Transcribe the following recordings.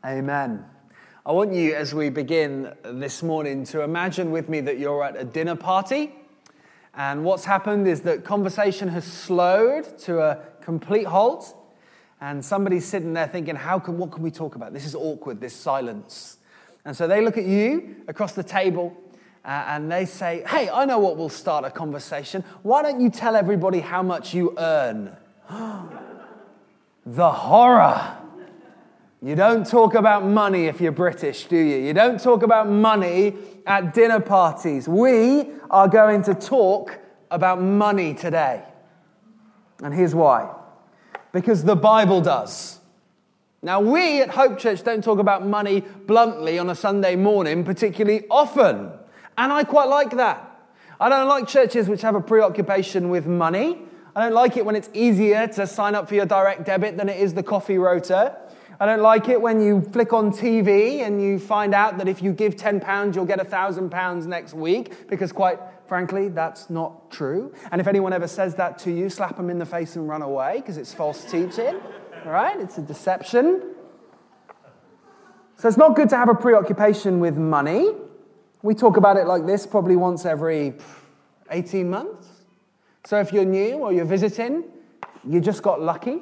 Amen. I want you, as we begin this morning, to imagine with me that you're at a dinner party, and what's happened is that conversation has slowed to a complete halt, and somebody's sitting there thinking, what can we talk about? This is awkward, this silence. And so they look at you across the table, and they say, hey, I know what will start a conversation. Why don't you tell everybody how much you earn? The horror. You don't talk about money if you're British, do you? You don't talk about money at dinner parties. We are going to talk about money today. And here's why. Because the Bible does. Now, we at Hope Church don't talk about money bluntly on a Sunday morning particularly often. And I quite like that. I don't like churches which have a preoccupation with money. I don't like it when it's easier to sign up for your direct debit than it is the coffee rota. I don't like it when you flick on TV and you find out that if you give £10, you'll get £1,000 next week, because quite frankly, that's not true. And if anyone ever says that to you, slap them in the face and run away, because it's false teaching. All right? It's a deception. So it's not good to have a preoccupation with money. We talk about it like this probably once every 18 months. So if you're new or you're visiting, you just got lucky.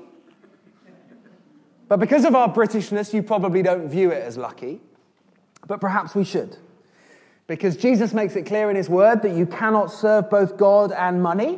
But because of our Britishness, you probably don't view it as lucky. But perhaps we should. Because Jesus makes it clear in his word that you cannot serve both God and money.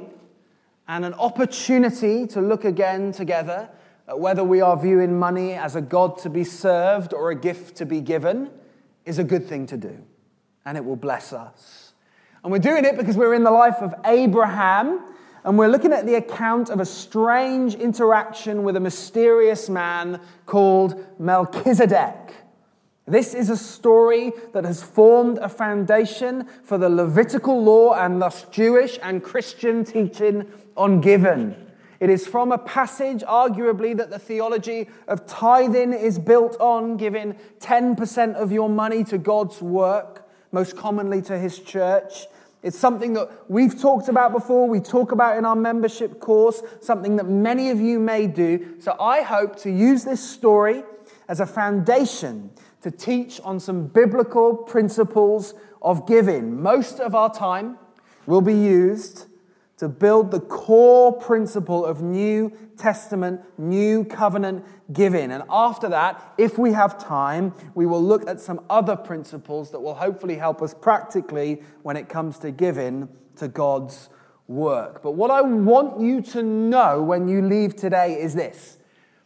And an opportunity to look again together at whether we are viewing money as a God to be served or a gift to be given is a good thing to do. And it will bless us. And we're doing it because we're in the life of Abraham. And we're looking at the account of a strange interaction with a mysterious man called Melchizedek. This is a story that has formed a foundation for the Levitical law and thus Jewish and Christian teaching on giving. It is from a passage, arguably, that the theology of tithing is built on, giving 10% of your money to God's work, most commonly to his church. It's something that we've talked about before, we talk about in our membership course, something that many of you may do. So I hope to use this story as a foundation to teach on some biblical principles of giving. Most of our time will be used to build the core principle of New Testament, New Covenant giving. And after that, if we have time, we will look at some other principles that will hopefully help us practically when it comes to giving to God's work. But what I want you to know when you leave today is this.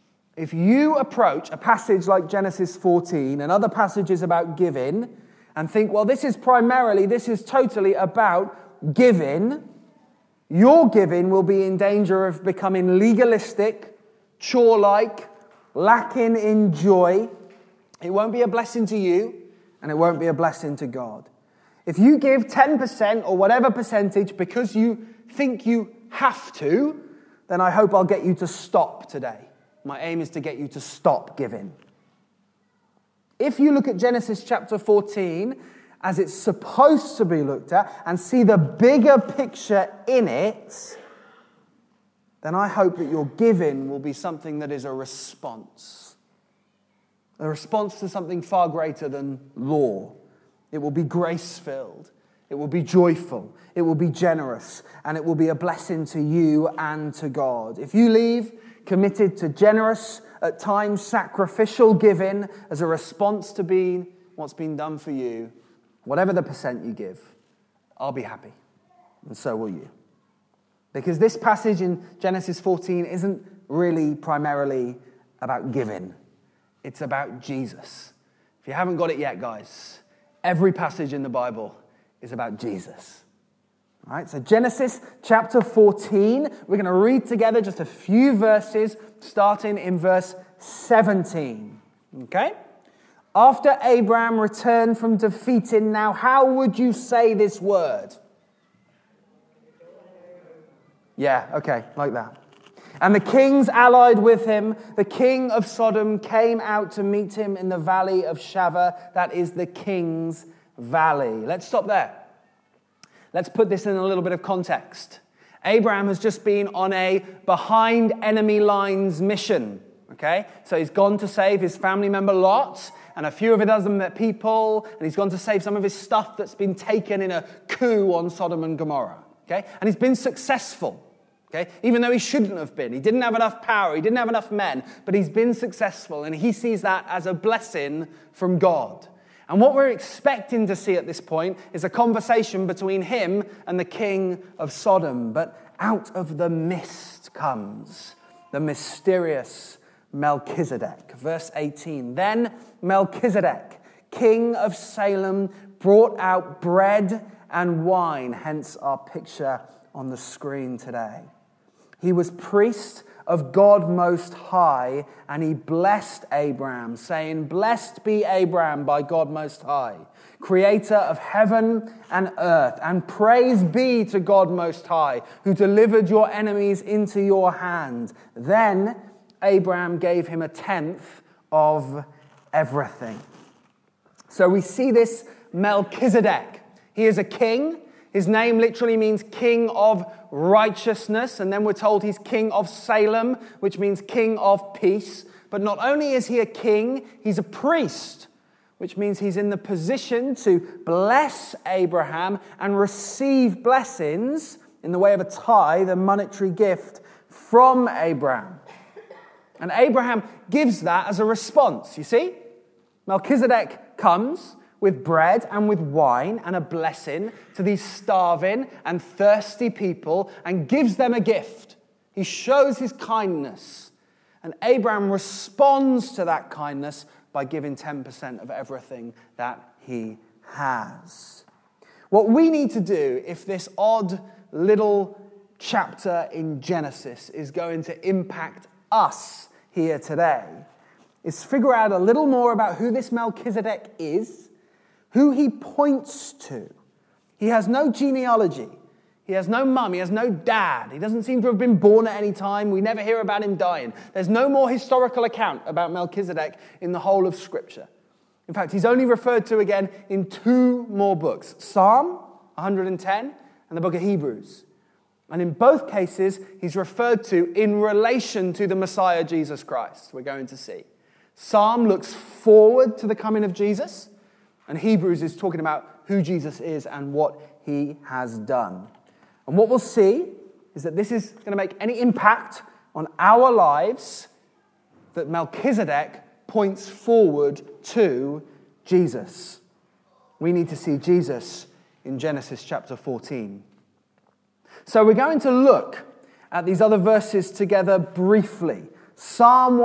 If you approach a passage like Genesis 14 and other passages about giving and think, well, this is totally about giving, your giving will be in danger of becoming legalistic, chore-like, lacking in joy. It won't be a blessing to you, and it won't be a blessing to God. If you give 10% or whatever percentage because you think you have to, then I hope I'll get you to stop today. My aim is to get you to stop giving. If you look at Genesis chapter 14, as it's supposed to be looked at, and see the bigger picture in it, then I hope that your giving will be something that is a response to something far greater than law. It will be grace-filled. It will be joyful. It will be generous. And it will be a blessing to you and to God. If you leave committed to generous, at times sacrificial giving as a response to what's been done for you, whatever the percent you give, I'll be happy. And so will you. Because this passage in Genesis 14 isn't really primarily about giving. It's about Jesus. If you haven't got it yet, guys, every passage in the Bible is about Jesus. All right, so Genesis chapter 14, we're going to read together just a few verses, starting in verse 17. Okay? After Abraham returned from defeating, now how would you say this word? Yeah, okay, like that. And the kings allied with him, the king of Sodom, came out to meet him in the valley of Shaveh, that is the king's valley. Let's stop there. Let's put this in a little bit of context. Abraham has just been on a behind enemy lines mission. Okay? So he's gone to save his family member Lot and a few of his other people, and he's gone to save some of his stuff that's been taken in a coup on Sodom and Gomorrah. Okay? And he's been successful. Okay? Even though he shouldn't have been. He didn't have enough power. He didn't have enough men. But he's been successful, and he sees that as a blessing from God. And what we're expecting to see at this point is a conversation between him and the king of Sodom. But out of the mist comes the mysterious Melchizedek. Verse 18. Then Melchizedek, king of Salem, brought out bread and wine, hence our picture on the screen today. He was priest of God Most High, and he blessed Abraham, saying, "Blessed be Abraham by God Most High, creator of heaven and earth, and praise be to God Most High, who delivered your enemies into your hand." Then Abraham gave him a tenth of everything. So we see this Melchizedek. He is a king. His name literally means king of righteousness. And then we're told he's king of Salem, which means king of peace. But not only is he a king, he's a priest, which means he's in the position to bless Abraham and receive blessings in the way of a tithe, a monetary gift from Abraham. And Abraham gives that as a response, you see? Melchizedek comes with bread and with wine and a blessing to these starving and thirsty people and gives them a gift. He shows his kindness. And Abraham responds to that kindness by giving 10% of everything that he has. What we need to do, if this odd little chapter in Genesis is going to impact us here today, is figure out a little more about who this Melchizedek is, who he points to. He has no genealogy. He has no mum. He has no dad. He doesn't seem to have been born at any time. We never hear about him dying. There's no more historical account about Melchizedek in the whole of Scripture. In fact, he's only referred to again in 2 more books, Psalm 110 and the book of Hebrews. And in both cases, he's referred to in relation to the Messiah, Jesus Christ, we're going to see. Psalm looks forward to the coming of Jesus, and Hebrews is talking about who Jesus is and what he has done. And what we'll see is that this is going to make any impact on our lives, that Melchizedek points forward to Jesus. We need to see Jesus in Genesis chapter 14. So we're going to look at these other verses together briefly. Psalm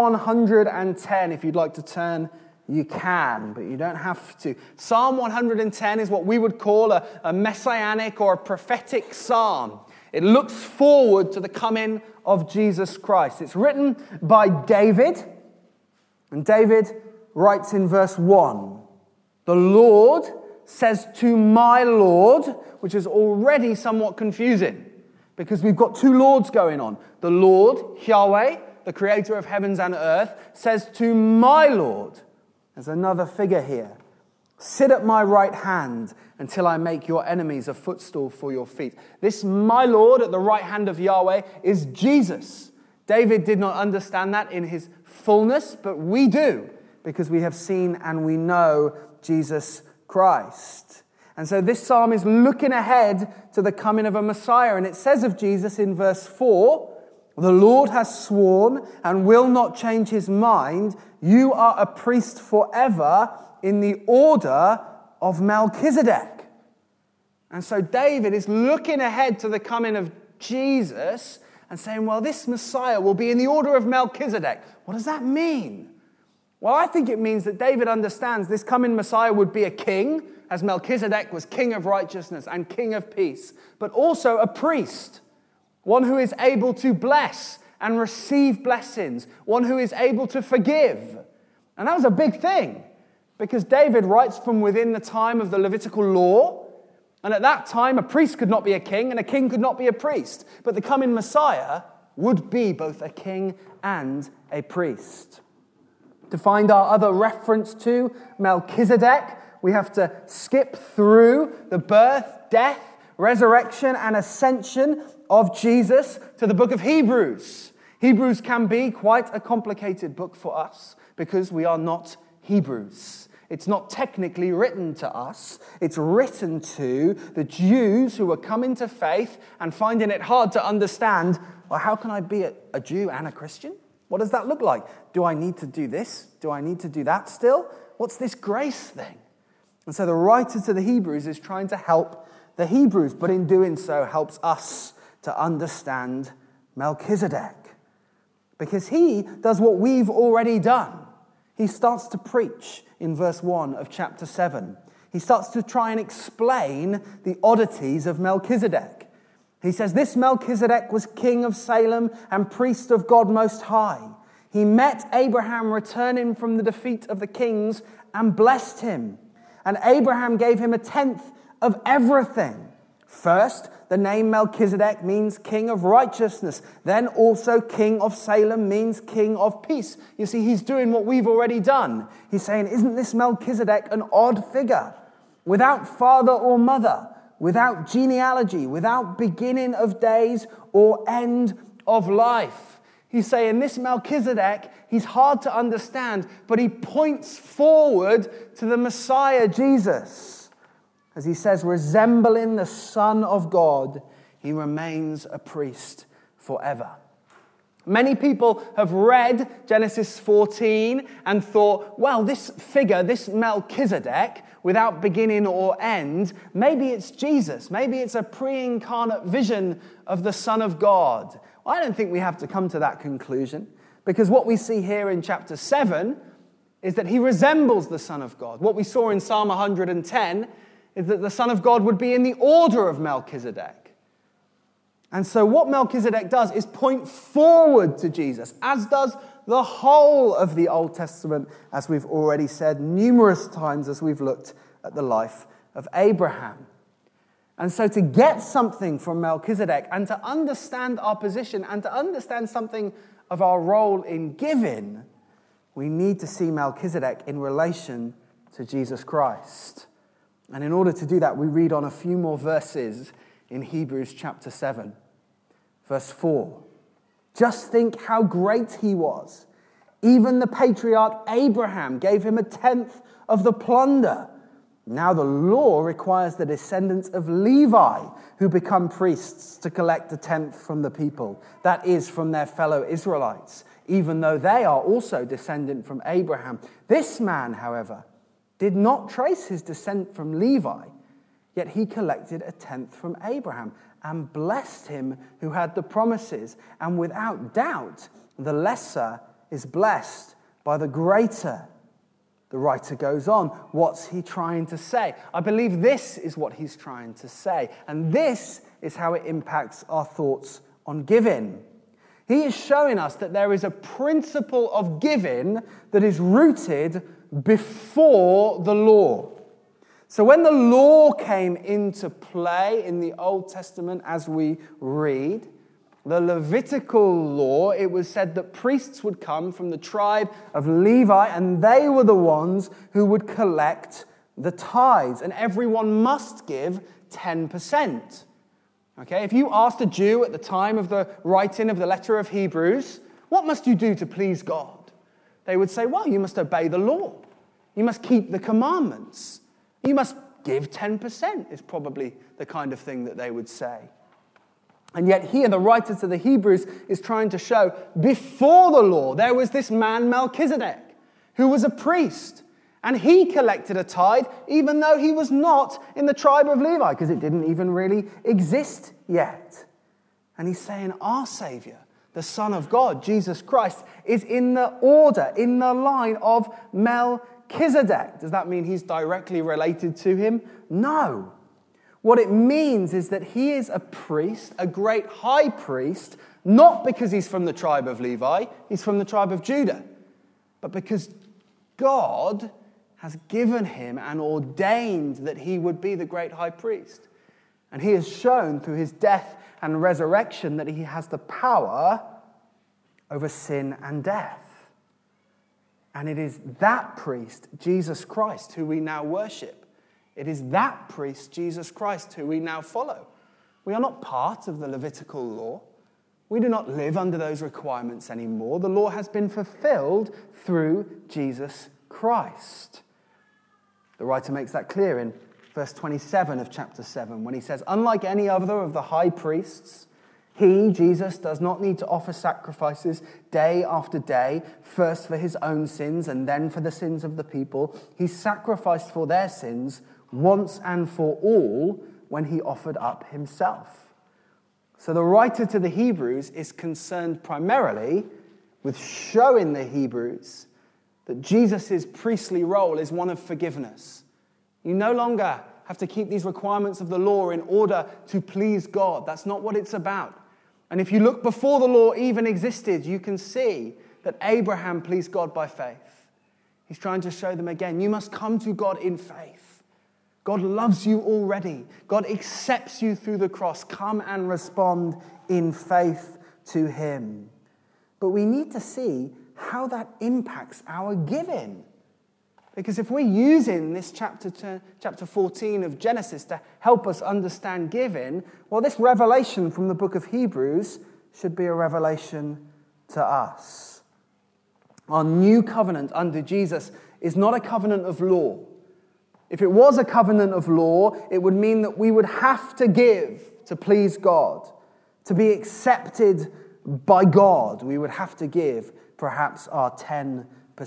110, if you'd like to turn, you can, but you don't have to. Psalm 110 is what we would call a messianic or a prophetic psalm. It looks forward to the coming of Jesus Christ. It's written by David, and David writes in verse 1, "The Lord says to my Lord," which is already somewhat confusing, because we've got 2 lords going on. The Lord, Yahweh, the creator of heavens and earth, says to my Lord. There's another figure here. "Sit at my right hand until I make your enemies a footstool for your feet." This my Lord at the right hand of Yahweh is Jesus. David did not understand that in his fullness, but we do, because we have seen and we know Jesus Christ. And so this psalm is looking ahead to the coming of a Messiah. And it says of Jesus in verse 4, "The Lord has sworn and will not change his mind. You are a priest forever in the order of Melchizedek." And so David is looking ahead to the coming of Jesus and saying, well, this Messiah will be in the order of Melchizedek. What does that mean? Well, I think it means that David understands this coming Messiah would be a king, as Melchizedek was king of righteousness and king of peace, but also a priest, one who is able to bless and receive blessings, one who is able to forgive. And that was a big thing, because David writes from within the time of the Levitical law, and at that time a priest could not be a king and a king could not be a priest, but the coming Messiah would be both a king and a priest. To find our other reference to Melchizedek, we have to skip through the birth, death, resurrection, and ascension of Jesus to the book of Hebrews. Hebrews can be quite a complicated book for us because we are not Hebrews. It's not technically written to us. It's written to the Jews who are coming to faith and finding it hard to understand, well, how can I be a Jew and a Christian? What does that look like? Do I need to do this? Do I need to do that still? What's this grace thing? And so the writer to the Hebrews is trying to help the Hebrews, but in doing so helps us to understand Melchizedek. Because he does what we've already done. He starts to preach in verse 1 of chapter 7. He starts to try and explain the oddities of Melchizedek. He says, this Melchizedek was king of Salem and priest of God Most High. He met Abraham returning from the defeat of the kings and blessed him. And Abraham gave him 1/10 of everything. First, the name Melchizedek means king of righteousness. Then also king of Salem means king of peace. You see, he's doing what we've already done. He's saying, isn't this Melchizedek an odd figure? Without father or mother, without genealogy, without beginning of days or end of life. He's saying this Melchizedek, he's hard to understand, but he points forward to the Messiah, Jesus. As he says, resembling the Son of God, he remains a priest forever. Many people have read Genesis 14 and thought, well, this figure, this Melchizedek, without beginning or end, maybe it's Jesus. Maybe it's a pre-incarnate vision of the Son of God. Well, I don't think we have to come to that conclusion, because what we see here in chapter 7 is that he resembles the Son of God. What we saw in Psalm 110 is that the Son of God would be in the order of Melchizedek. And so what Melchizedek does is point forward to Jesus, as does the whole of the Old Testament, as we've already said numerous times as we've looked at the life of Abraham. And so to get something from Melchizedek and to understand our position and to understand something of our role in giving, we need to see Melchizedek in relation to Jesus Christ. And in order to do that, we read on a few more verses in Hebrews chapter 7, verse 4. Just think how great he was. Even the patriarch Abraham gave him 1/10 of the plunder. Now the law requires the descendants of Levi who become priests to collect 1/10 from the people, that is, from their fellow Israelites, even though they are also descendant from Abraham. This man, however, did not trace his descent from Levi, yet he collected 1/10 from Abraham and blessed him who had the promises. And without doubt, the lesser is blessed by the greater. The writer goes on. What's he trying to say? I believe this is what he's trying to say. And this is how it impacts our thoughts on giving. He is showing us that there is a principle of giving that is rooted before the law. So when the law came into play in the Old Testament, as we read, the Levitical law, it was said that priests would come from the tribe of Levi, and they were the ones who would collect the tithes, and everyone must give 10%. Okay, if you asked a Jew at the time of the writing of the letter of Hebrews, what must you do to please God? They would say, well, you must obey the law. You must keep the commandments. You must give 10% is probably the kind of thing that they would say. And yet here the writer to the Hebrews is trying to show before the law there was this man Melchizedek who was a priest. And he collected a tithe even though he was not in the tribe of Levi, because it didn't even really exist yet. And he's saying our Savior, the Son of God, Jesus Christ, is in the order, in the line of Melchizedek. Does that mean he's directly related to him? No. What it means is that he is a priest, a great high priest, not because he's from the tribe of Levi, he's from the tribe of Judah, but because God has given him and ordained that he would be the great high priest. And he has shown through his death and resurrection that he has the power over sin and death. And it is that priest, Jesus Christ, who we now worship. It is that priest, Jesus Christ, who we now follow. We are not part of the Levitical law. We do not live under those requirements anymore. The law has been fulfilled through Jesus Christ. The writer makes that clear in verse 27 of chapter 7 when he says, unlike any other of the high priests, he, Jesus, does not need to offer sacrifices day after day, first for his own sins and then for the sins of the people. He sacrificed for their sins once and for all when he offered up himself. So the writer to the Hebrews is concerned primarily with showing the Hebrews that Jesus' priestly role is one of forgiveness. You no longer have to keep these requirements of the law in order to please God. That's not what it's about. And if you look before the law even existed, you can see that Abraham pleased God by faith. He's trying to show them again, you must come to God in faith. God loves you already. God accepts you through the cross. Come and respond in faith to him. But we need to see how that impacts our giving. Because if we're using this chapter 14 of Genesis to help us understand giving, well, this revelation from the book of Hebrews should be a revelation to us. Our new covenant under Jesus is not a covenant of law. If it was a covenant of law, it would mean that we would have to give to please God. To be accepted by God, we would have to give perhaps our 10%.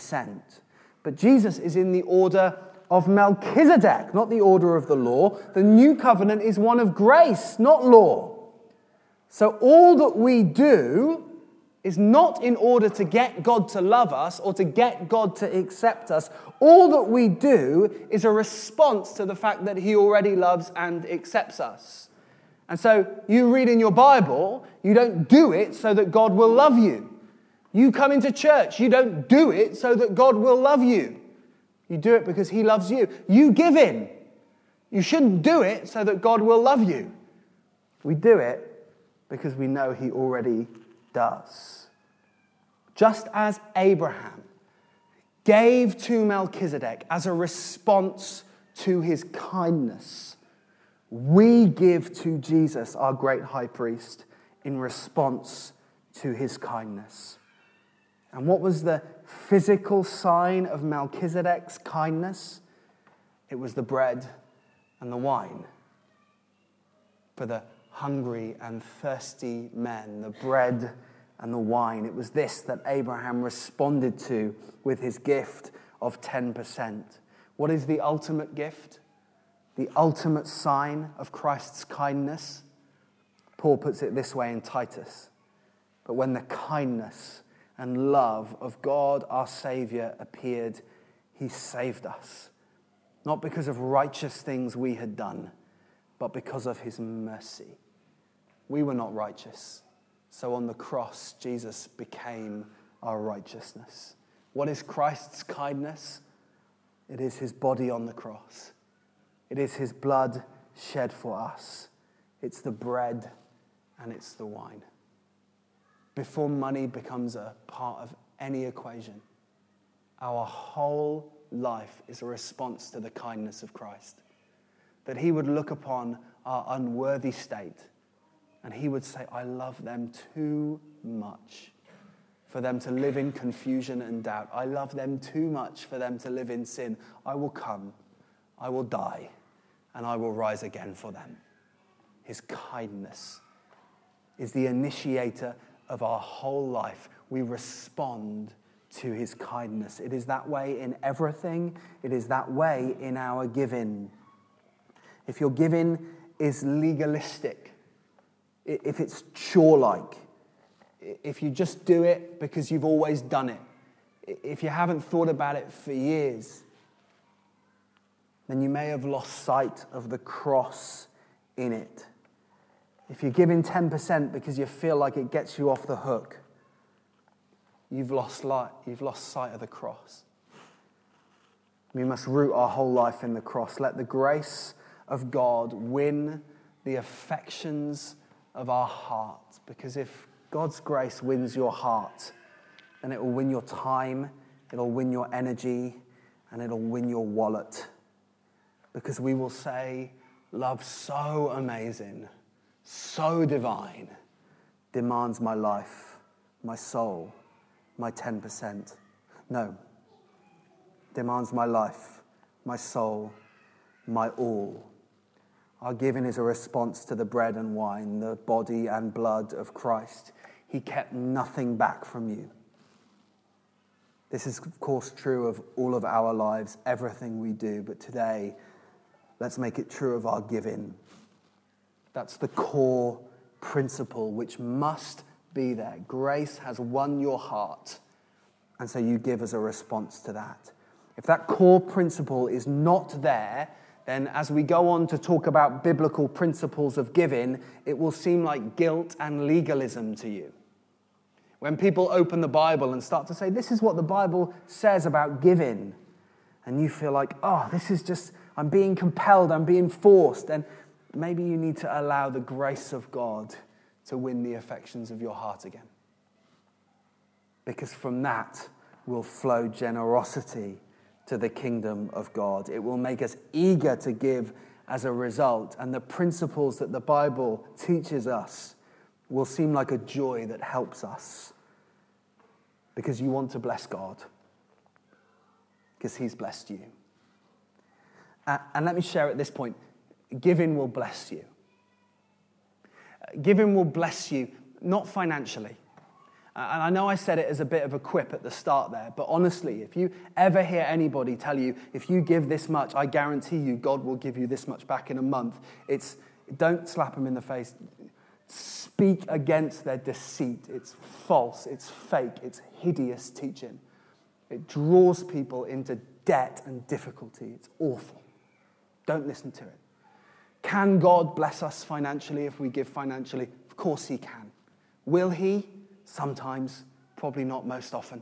But Jesus is in the order of Melchizedek, not the order of the law. The new covenant is one of grace, not law. So all that we do is not in order to get God to love us or to get God to accept us. All that we do is a response to the fact that he already loves and accepts us. And so you read in your Bible, you don't do it so that God will love you. You come into church, you don't do it so that God will love you. You do it because he loves you. You give in. You shouldn't do it so that God will love you. We do it because we know he already does. Just as Abraham gave to Melchizedek as a response to his kindness, we give to Jesus, our great high priest, in response to his kindness. And what was the physical sign of Melchizedek's kindness? It was the bread and the wine. For the hungry and thirsty men, the bread and the wine. It was this that Abraham responded to with his gift of 10%. What is the ultimate gift? The ultimate sign of Christ's kindness? Paul puts it this way in Titus. But when the kindness and love of God our Savior appeared, he saved us. Not because of righteous things we had done, but because of his mercy. We were not righteous. So on the cross, Jesus became our righteousness. What is Christ's kindness? It is his body on the cross. It is his blood shed for us. It's the bread and it's the wine. Before money becomes a part of any equation, our whole life is a response to the kindness of Christ. That he would look upon our unworthy state and he would say, I love them too much for them to live in confusion and doubt. I love them too much for them to live in sin. I will come, I will die, and I will rise again for them. His kindness is the initiator of our whole life. We respond to his kindness. It is that way in everything. It is that way in our giving. If your giving is legalistic, if it's chore-like, if you just do it because you've always done it, if you haven't thought about it for years, then you may have lost sight of the cross in it. If you're giving 10% because you feel like it gets you off the hook, you've lost sight of the cross. We must root our whole life in the cross. Let the grace of God win the affections of our hearts. Because if God's grace wins your heart, then it will win your time, it'll win your energy, and it'll win your wallet. Because we will say, love so amazing, so divine, demands my life, my soul, my 10%. No. Demands my life, my soul, my all. Our giving is a response to the bread and wine, the body and blood of Christ. He kept nothing back from you. This is, of course, true of all of our lives, everything we do. But today, let's make it true of our giving. That's the core principle which must be there. Grace has won your heart, and so you give as a response to that. If that core principle is not there, then as we go on to talk about biblical principles of giving, it will seem like guilt and legalism to you. When people open the Bible and start to say, this is what the Bible says about giving, and you feel like, oh, this is just, I'm being compelled, I'm being forced, then maybe you need to allow the grace of God to win the affections of your heart again. Because from that will flow generosity to the kingdom of God. It will make us eager to give as a result, and the principles that the Bible teaches us will seem like a joy that helps us because you want to bless God, because he's blessed you. And let me share at this point, giving will bless you. Giving will bless you, not financially. And I know I said it as a bit of a quip at the start there, but honestly, if you ever hear anybody tell you, if you give this much, I guarantee you God will give you this much back in a month, don't slap them in the face. Speak against their deceit. It's false, it's fake, it's hideous teaching. It draws people into debt and difficulty. It's awful. Don't listen to it. Can God bless us financially if we give financially? Of course he can. Will he? Sometimes, probably not most often.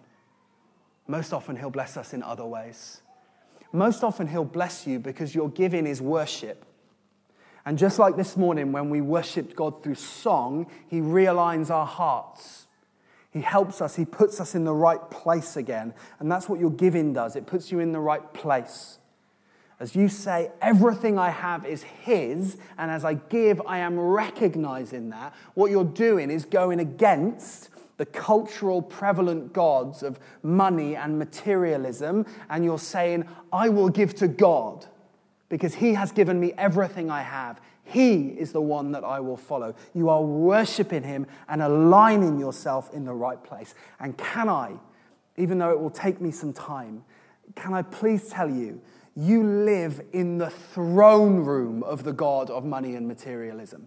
Most often he'll bless us in other ways. Most often he'll bless you because your giving is worship. And just like this morning when we worshiped God through song, he realigns our hearts. He helps us, he puts us in the right place again. And that's what your giving does. It puts you in the right place. As you say, everything I have is his, and as I give, I am recognizing that. What you're doing is going against the cultural prevalent gods of money and materialism, and you're saying, I will give to God because he has given me everything I have. He is the one that I will follow. You are worshiping him and aligning yourself in the right place. And can I, even though it will take me some time, can I please tell you, you live in the throne room of the God of money and materialism.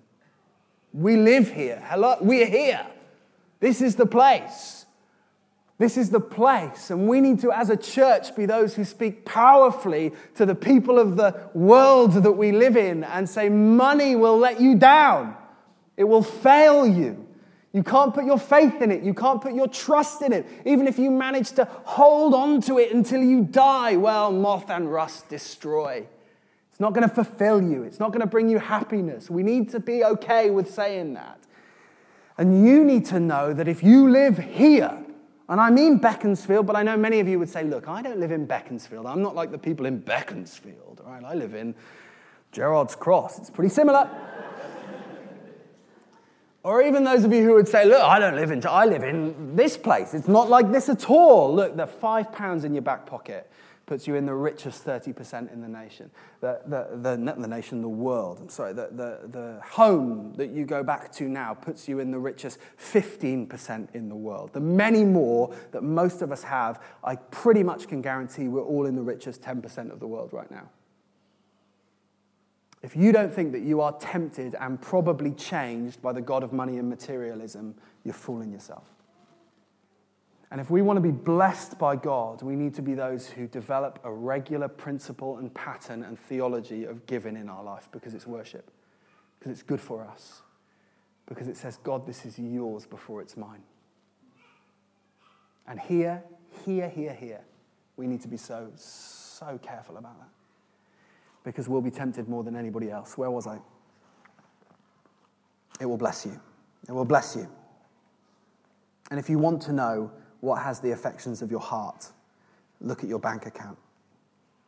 We live here. Hello, we're here. This is the place. This is the place. And we need to, as a church, be those who speak powerfully to the people of the world that we live in and say, money will let you down. It will fail you. You can't put your faith in it. You can't put your trust in it. Even if you manage to hold on to it until you die, well, moth and rust destroy. It's not going to fulfill you. It's not going to bring you happiness. We need to be okay with saying that. And you need to know that if you live here, and I mean Beaconsfield, but I know many of you would say, look, I don't live in Beaconsfield. I'm not like the people in Beaconsfield. Right? I live in Gerrard's Cross. It's pretty similar. Or even those of you who would say, look, I live in this place. It's not like this at all. Look, the £5 in your back pocket puts you in the richest 30% in the nation. Not the nation, the world. I'm sorry. The home that you go back to now puts you in the richest 15% in the world. The many more that most of us have, I pretty much can guarantee we're all in the richest 10% of the world right now. If you don't think that you are tempted and probably changed by the God of money and materialism, you're fooling yourself. And if we want to be blessed by God, we need to be those who develop a regular principle and pattern and theology of giving in our life because it's worship, because it's good for us, because it says, God, this is yours before it's mine. And here, we need to be so careful about that because we'll be tempted more than anybody else. Where was I? It will bless you. It will bless you. And if you want to know what has the affections of your heart, look at your bank account.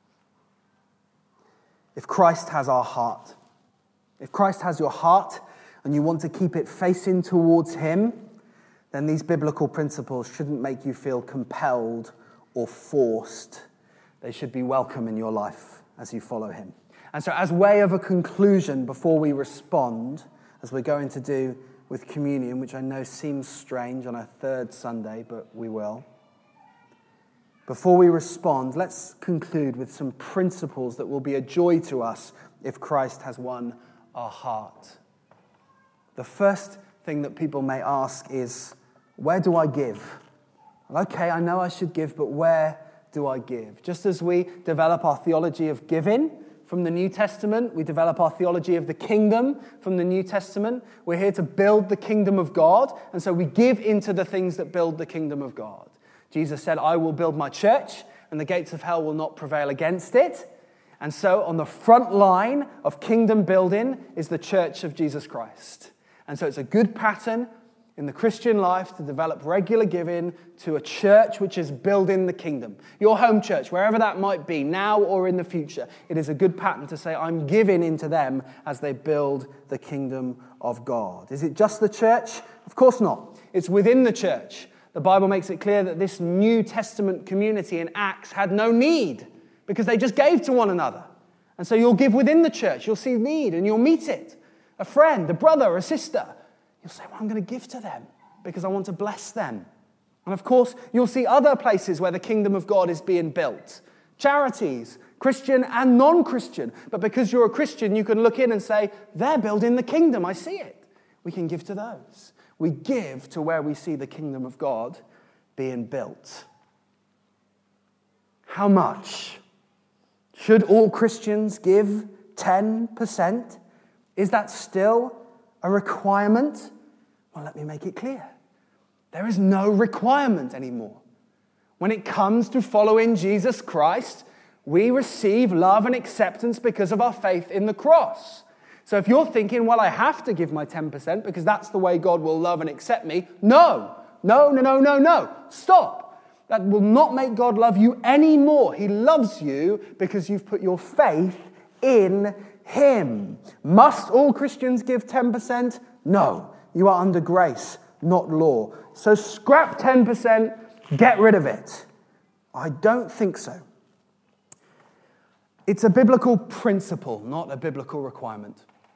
If Christ has our heart, if Christ has your heart, and you want to keep it facing towards him, then these biblical principles shouldn't make you feel compelled or forced. They should be welcome in your life as you follow him. And so as way of a conclusion, before we respond, as we're going to do with communion, which I know seems strange on a third Sunday, but we will. Before we respond, let's conclude with some principles that will be a joy to us if Christ has won our heart. The first thing that people may ask is, where do I give? Well, okay, I know I should give, but where do I give? Just as we develop our theology of giving from the New Testament, we develop our theology of the kingdom from the New Testament. We're here to build the kingdom of God, and so we give into the things that build the kingdom of God. Jesus said, I will build my church, and the gates of hell will not prevail against it. And so on the front line of kingdom building is the church of Jesus Christ. And so it's a good pattern in the Christian life to develop regular giving to a church which is building the kingdom. Your home church, wherever that might be, now or in the future, it is a good pattern to say, I'm giving into them as they build the kingdom of God. Is it just the church? Of course not. It's within the church. The Bible makes it clear that this New Testament community in Acts had no need because they just gave to one another. And so you'll give within the church. You'll see need and you'll meet it. A friend, a brother, a sister. You'll say, well, I'm going to give to them because I want to bless them. And of course, you'll see other places where the kingdom of God is being built. Charities, Christian and non-Christian. But because you're a Christian, you can look in and say, they're building the kingdom. I see it. We can give to those. We give to where we see the kingdom of God being built. How much? Should all Christians give 10%? Is that still a requirement? Well, let me make it clear. There is no requirement anymore. When it comes to following Jesus Christ, we receive love and acceptance because of our faith in the cross. So if you're thinking, well, I have to give my 10% because that's the way God will love and accept me, no. Stop. That will not make God love you anymore. He loves you because you've put your faith in him. Must all Christians give 10%? No. You are under grace, not law. So scrap 10%, get rid of it. I don't think so. It's a biblical principle, not a biblical requirement.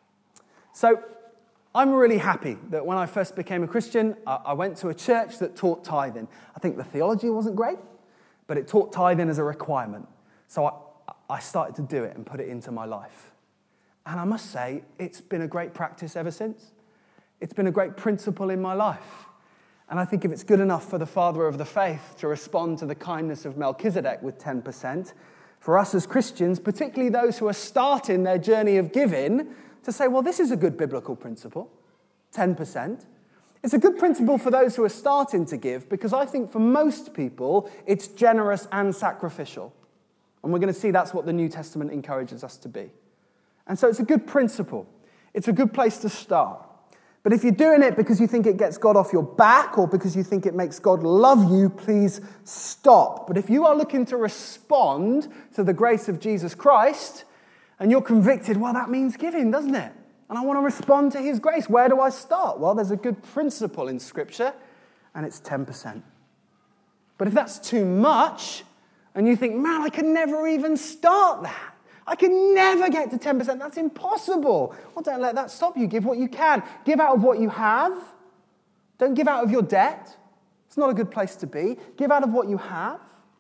So I'm really happy that when I first became a Christian, I went to a church that taught tithing. I think the theology wasn't great, but it taught tithing as a requirement. So I started to do it and put it into my life. And I must say, it's been a great practice ever since. It's been a great principle in my life. And I think if it's good enough for the father of the faith to respond to the kindness of Melchizedek with 10%, for us as Christians, particularly those who are starting their journey of giving, to say, well, this is a good biblical principle, 10%. It's a good principle for those who are starting to give because I think for most people, it's generous and sacrificial. And we're going to see that's what the New Testament encourages us to be. And so it's a good principle. It's a good place to start. But if you're doing it because you think it gets God off your back or because you think it makes God love you, please stop. But if you are looking to respond to the grace of Jesus Christ and you're convicted, well, that means giving, doesn't it? And I want to respond to his grace. Where do I start? Well, there's a good principle in Scripture, and it's 10%. But if that's too much, and you think, man, I can never even start that. I can never get to 10%. That's impossible. Well, don't let that stop you. Give what you can. Give out of what you have. Don't give out of your debt. It's not a good place to be. Give out of what you have,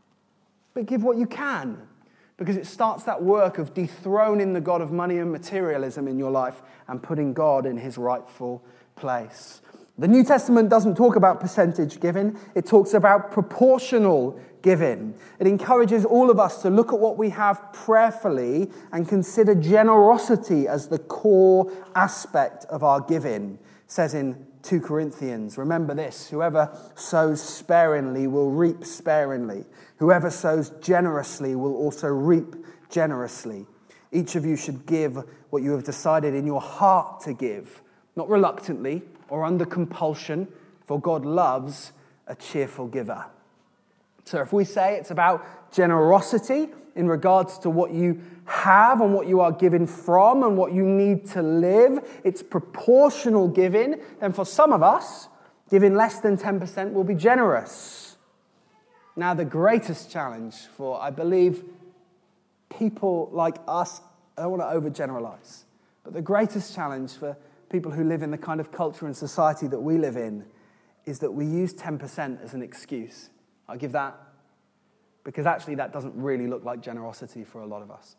but give what you can. Because it starts that work of dethroning the God of money and materialism in your life and putting God in his rightful place. The New Testament doesn't talk about percentage giving. It talks about proportional giving. It encourages all of us to look at what we have prayerfully and consider generosity as the core aspect of our giving. It says in 2 Corinthians, remember this, whoever sows sparingly will reap sparingly. Whoever sows generously will also reap generously. Each of you should give what you have decided in your heart to give, not reluctantly or under compulsion, for God loves a cheerful giver. So if we say it's about generosity in regards to what you have and what you are given from and what you need to live, it's proportional giving, then for some of us, giving less than 10% will be generous. Now, the greatest challenge for, I believe, people like us, I don't want to overgeneralize, but the greatest challenge for people who live in the kind of culture and society that we live in is that we use 10% as an excuse. I'll give that, because actually that doesn't really look like generosity for a lot of us.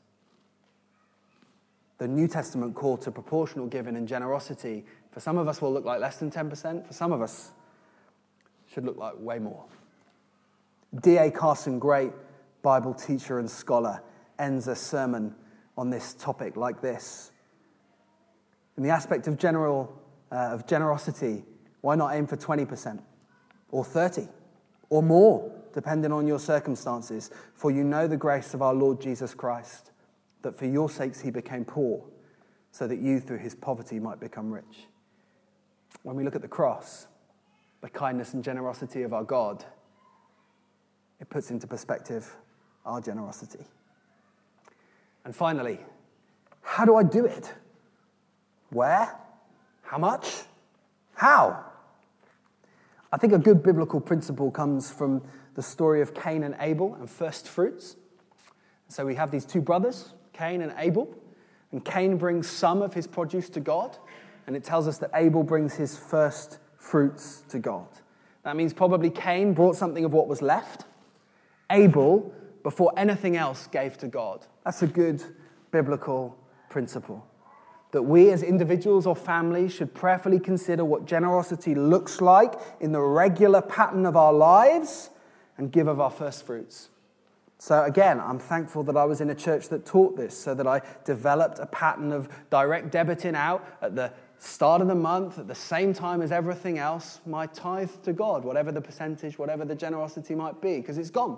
The New Testament call to proportional giving and generosity, for some of us will look like less than 10%, for some of us should look like way more. D.A. Carson, great Bible teacher and scholar, ends a sermon on this topic like this. In the aspect of generosity, why not aim for 20% or 30% or more, depending on your circumstances? For you know the grace of our Lord Jesus Christ, that for your sakes he became poor, so that you through his poverty might become rich. When we look at the cross, the kindness and generosity of our God, it puts into perspective our generosity. And finally, how do I do it? Where? How much? How? I think a good biblical principle comes from the story of Cain and Abel and first fruits. So we have these two brothers, Cain and Abel, and Cain brings some of his produce to God, and it tells us that Abel brings his first fruits to God. That means probably Cain brought something of what was left. Abel, before anything else, gave to God. That's a good biblical principle. That we as individuals or families should prayerfully consider what generosity looks like in the regular pattern of our lives and give of our first fruits. So again, I'm thankful that I was in a church that taught this, so that I developed a pattern of direct debiting out at the start of the month, at the same time as everything else, my tithe to God, whatever the percentage, whatever the generosity might be, because it's gone.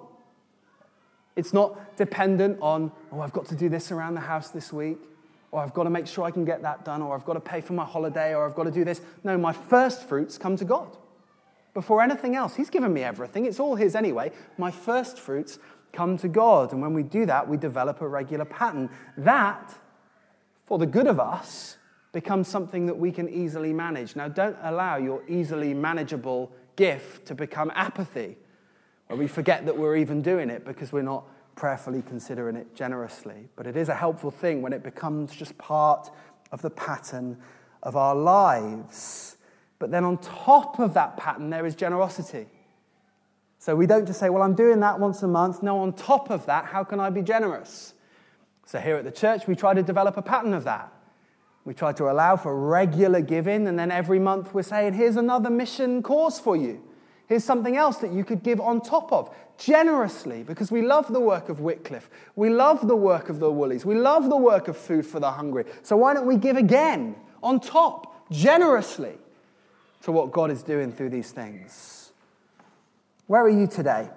It's not dependent on, I've got to do this around the house this week, or I've got to make sure I can get that done, or I've got to pay for my holiday, or I've got to do this. No, my first fruits come to God. Before anything else, he's given me everything. It's all his anyway. My first fruits come to God. And when we do that, we develop a regular pattern. That, for the good of us, becomes something that we can easily manage. Now, don't allow your easily manageable gift to become apathy, where we forget that we're even doing it because we're not prayerfully considering it generously. But it is a helpful thing when it becomes just part of the pattern of our lives. But then on top of that pattern, there is generosity. So we don't just say, well, I'm doing that once a month. No, on top of that, how can I be generous? So here at the church, we try to develop a pattern of that. We try to allow for regular giving, and then every month we're saying, here's another mission cause for you. Here's something else that you could give on top of, generously, because we love the work of Wycliffe. We love the work of the Woolies. We love the work of Food for the Hungry. So why don't we give again, on top, generously, to what God is doing through these things? Where are you today?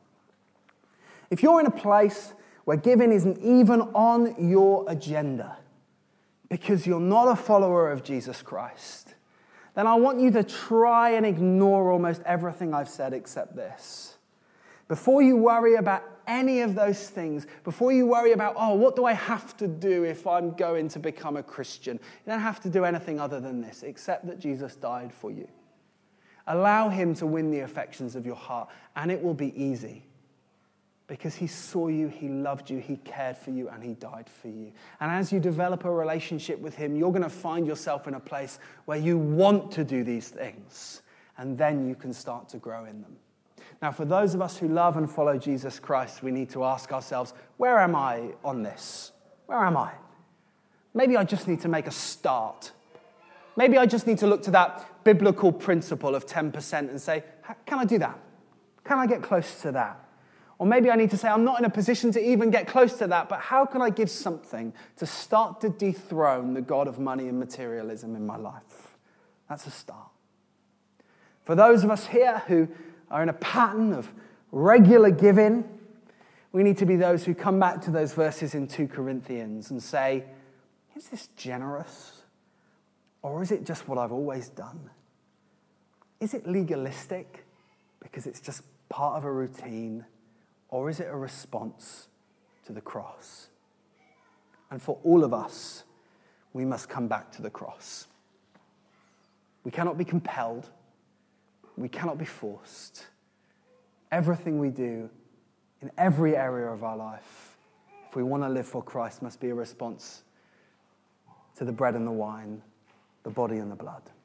If you're in a place where giving isn't even on your agenda because you're not a follower of Jesus Christ, then I want you to try and ignore almost everything I've said except this. Before you worry about any of those things, before you worry about, what do I have to do if I'm going to become a Christian? You don't have to do anything other than this, except that Jesus died for you. Allow him to win the affections of your heart, and it will be easy. Because he saw you, he loved you, he cared for you, and he died for you. And as you develop a relationship with him, you're going to find yourself in a place where you want to do these things. And then you can start to grow in them. Now, for those of us who love and follow Jesus Christ, we need to ask ourselves, where am I on this? Where am I? Maybe I just need to make a start. Maybe I just need to look to that biblical principle of 10% and say, can I do that? Can I get close to that? Or maybe I need to say, I'm not in a position to even get close to that, but how can I give something to start to dethrone the God of money and materialism in my life? That's a start. For those of us here who are in a pattern of regular giving, we need to be those who come back to those verses in 2 Corinthians and say, is this generous? Or is it just what I've always done? Is it legalistic because it's just part of a routine, or is it a response to the cross? And for all of us, we must come back to the cross. We cannot be compelled. We cannot be forced. Everything we do in every area of our life, if we want to live for Christ, must be a response to the bread and the wine, the body and the blood.